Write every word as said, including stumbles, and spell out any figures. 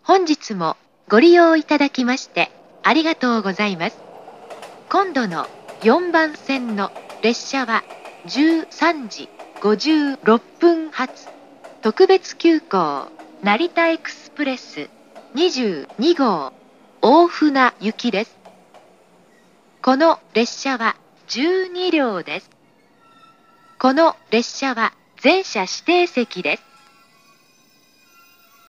本日もご利用いただきましてありがとうございます。今度のよんばん線の列車はじゅうさんじごじゅうろっぷん発特別急行成田エクスプレスにじゅうに号大船行きです。この列車はじゅうに両です。この列車は全車指定席です。